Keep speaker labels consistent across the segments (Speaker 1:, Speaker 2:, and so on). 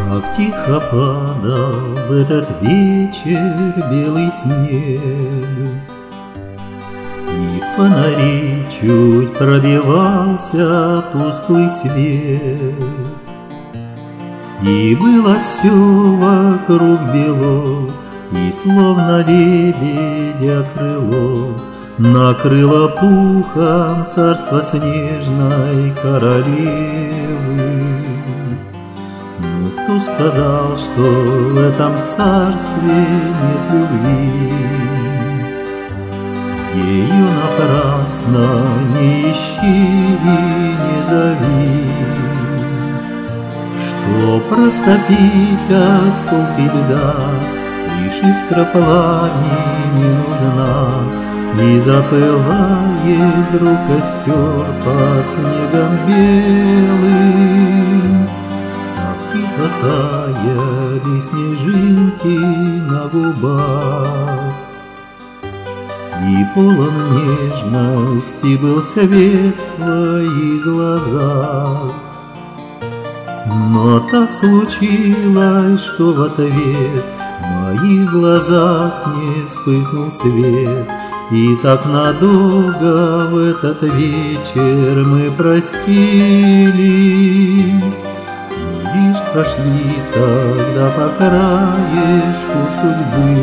Speaker 1: Как тихо падал в этот вечер белый снег, и в фонари чуть пробивался тусклый свет, и было все вокруг бело, и словно лебедя крыло накрыло пухом царство снежной королевы. Но кто сказал, что в этом царстве нет любви? Ее напрасно не ищи и не зови, что простопить осколки льда лишь искра пламени нужна, и запылает вдруг костер под снегом белым. Так тихо таяли снежинки на губах, и полон нежности был свет в твоих глазах. Но так случилось, что в ответ в моих глазах не вспыхнул свет, и так надолго в этот вечер мы простились. Мы лишь прошли тогда по краешку судьбы,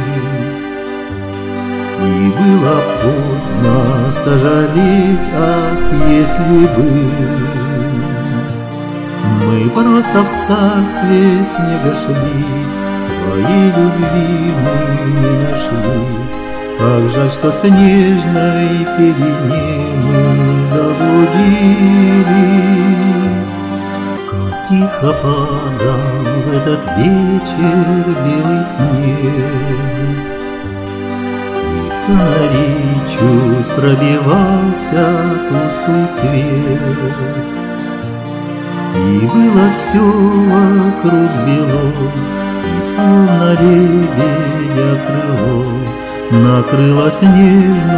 Speaker 1: и было поздно сожалеть, ах, если бы мы просто в царстве снега шли, своей любви мы не нашли. Как жаль, что в снежной пелене мы заблудились. Как тихо падал в этот вечер белый снег, и в фонари чуть пробивался тусклый свет, и было все вокруг бело, и словно лебедя крыло накрыла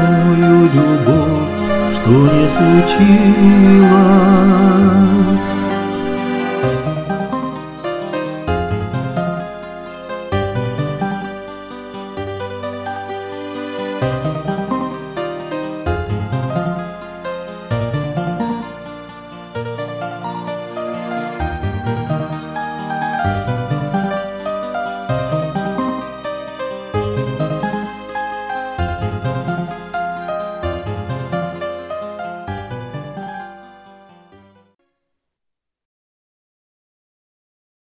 Speaker 1: снежную любовь, что не случилось.